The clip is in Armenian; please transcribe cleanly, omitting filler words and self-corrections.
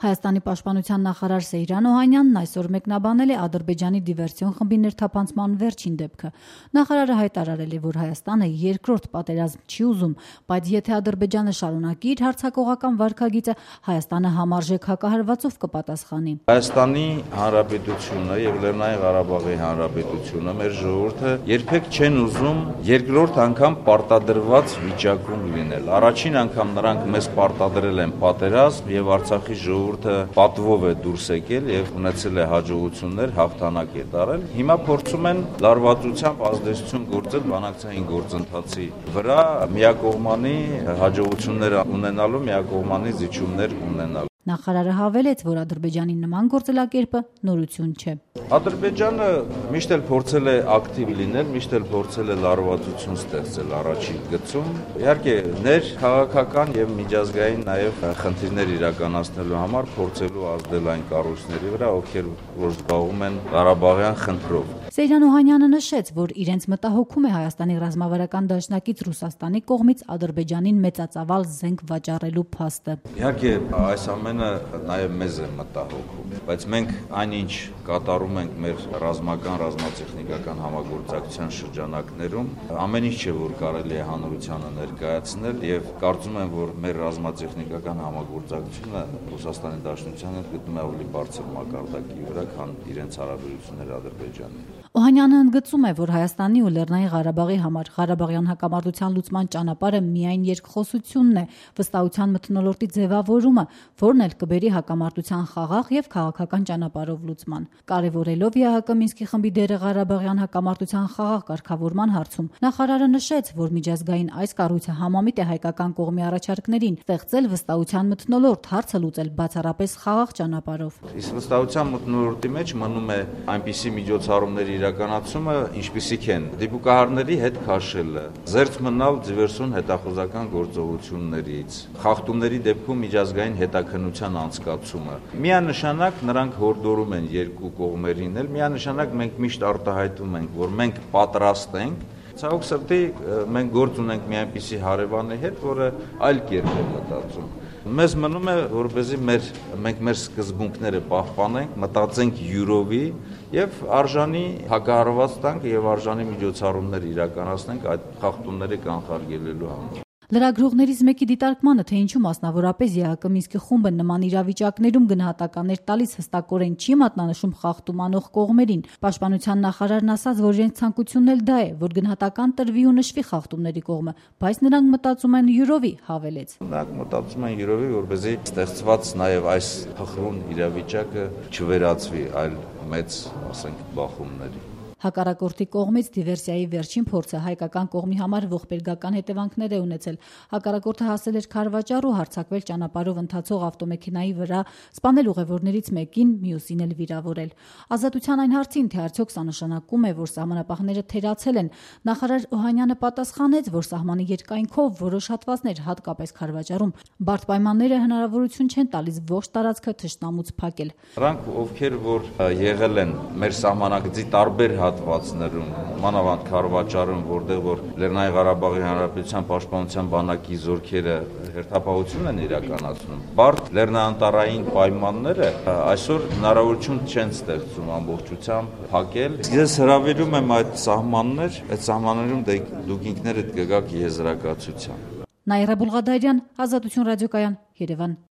Հայաստանի պաշտպանության նախարար Սեյրան Օհանյանն այսօր մեկնաբանել է Ադրբեջանի դիվերսիոն խմբի ներթափանցման վերջին դեպքը։ Նախարարը հայտարարել է, որ Հայաստանը երկրորդ պատերազմ չի ուզում, բայց եթե Ադրբեջանը շարունակի իր հարձակողական վարքագիծը, Հայաստանը համարժեք հակահարվածով կպատասխանի։ Հայաստանի Հանրապետությունը եւ Լեռնային Ղարաբաղի Հանրապետությունը մեր ժողովուրդը երբեք չեն ուզում երկրորդ անգամ պարտադրված վիճակում լինել։ Առաջին անգամ նրանք մեզ պարտադրել են պատերազմ եւ Արցախի ժողովուրդը պատվով է դուրս եկել եւ ունեցել է հաջողություններ, հաղթանակ է տարել։ Հիմա փորձում են լարվածությամբ ազդեցություն գործել բանակցային գործընթացի վրա, միակողմանի հաջողություններ ունենալու, միակողմանի զիջումներ ունենալու։ Նախարարը հավելեց, որ Ադրբեջանի նման գործելակերպը նորություն չէ։ Ադրբեջանը միշտ էլ փորձել է ակտիվ լինել, միշտ էլ փորձել է լարվածություն ստեղծել առաջին գծում։ Իհարկե, ներքաղաքական եւ միջազգային նաեւ խնդիրներ իրականացնելու համար փորձելու ազդել այն կառույցների վրա, ովքեր որ զբաղվում են Ղարաբաղյան խնդրով։ Սեյրան Օհանյանը նշեց, որ իրենց մտահոգում է Հայաստանի ռազմավարական դաշնակից Ռուսաստանի կողմից Ադրբեջանին մեծածավալ զենք վաճառելու փաստը։ Իհարկե, այս ամենը նաև մեզ է մտահոգում, բայց մենք այնինչ կատարում ենք մեր ռազմատեխնիկական համագործակցության շրջանակներում, ամեն ինչ չէ, որ կարելի է հանրությանը ներկայացնել եւ կարծում եմ, որ մեր ռազմատեխնիկական համագործակցությունը Ռուսաստանի Դաշնության հետ գտնում է ավելի բարձր մակարդակի վրա, քան իրենց հարաբերությունները Ադրբեջանի։ Օհանյանը ընդգծում է, որ Հայաստանի ու Լեռնային Ղարաբաղի համար Ղարաբաղյան հակամարտության լուծման ճանապարհը միայն երկխոսությունն է, վստահության մթնոլորտի ձևավորումը, որն էլ կբերի հակամարտության խաղաղ եւ քաղաքական ճանապարհով լուծման։ Կարևորելով ԵԱՀԿ Մինսկի խմբի դերը Ղարաբաղյան հակամարտության խաղաղ կարգավորման հարցում, նախարարը նշեց, որ միջազգային այս կառույցը համամիտ է հայկական կողմի առաջարկներին ստեղծել վստահության մթնոլորտ, հարցը լուծել բացառապես խաղաղ ճանապարհով։ Իսկ վստահության մթնոլորտի մեջ մնում է այնպիսի միջոցառումների իրականացումը, ինչպիսիք են դիպուկահարների հետ քաշելը, զերծ մնալ դիվերսիոն հետախուզական գործողություններից, խախտումների դեպքում միջազգային հետաքննության անցկացումը։ Միանշանակ նրանք հորդորում են երկու կողմերին էլ, միանշանակ մենք միշտ արտահայտում ենք, որ մենք պատրաստ ենք։ Ցավոք սրտի մենք գործ ունենք մի այնպիսի հարևանի հետ, որը այլ կերպ է մտածում։ Մեզ մնում է, որպեսզի մենք մեր սկզբունքները պահպանենք, մտածենք յուրովի եւ արժանի հակահարված տանք եւ արժանի միջոցառումներ իրականացնենք այդ խախտումների կանխարգելելու համար։ Լրագրողներից մեկի դիտարկմանը, թե ինչու մասնավորապես ԵԱՀԿ Մինսկի խումբը նման իրավիճակներում գնահատականներ տալիս հստակորեն չի մատնանշում խախտում անող կողմերին, պաշտպանության նախարարն ասաց, որ իրենց ցանկությունն էլ դա է, որ գնահատական տրվի ու նշվի խախտումների կողմը, բայց նրանք մտածում են յուրովի, հավելեց։ Նրանք մտածում են յուրովի, որպեսզի ստեղծված նաեւ այս փխրուն իրավիճակը չվերածվի այլ մեծ, ասենք, բախումների։ Հակառակորդի կողմից դիվերսիայի վերջին փորձը հայկական կողմի համար ողբերգական հետևանքներ է ունեցել։ Հակառակորդը հասել էր քարվաճառ ու հարձակվել ճանապարհով ընթացող ավտոմեքենայի վրա, սպանել ուղևորներից մեկին, մյուսին էլ վիրավորել։ Ազատության այն հարցին, թե արդյոք սա նշանակում է, որ սահմանապահները թերացել են, նախարար Օհանյանը պատասխանեց, որ սահմանի երկայնքով որոշ հատվածներ, հատկապես քարվաճառում, բարդ պայմանները հնարավորություն չեն տալիս ողջ տարածքը թշնամուց փակել։ Նրանք, ովքեր որ եղել են մեր սահմանակցի տարբեր հատվածներում, մանավանդ քարվաճառում, որտեղ որ Լեռնային Ղարաբաղի Հանրապետության պաշտպանության բանակի զորքերը հերթապահություն են իրականացնում, բարդ լեռնաանտառային պայմանները այսօր հնարավորություն չեն ստեղծում ամբողջությամբ փակել։ Ես հրավիրում եմ այդ սահմաններում դուք ինքներդ կգաք եզրակացության։ Նաիրա Բուլղադարյան, Ազատություն ռադիոկայան, Երևան։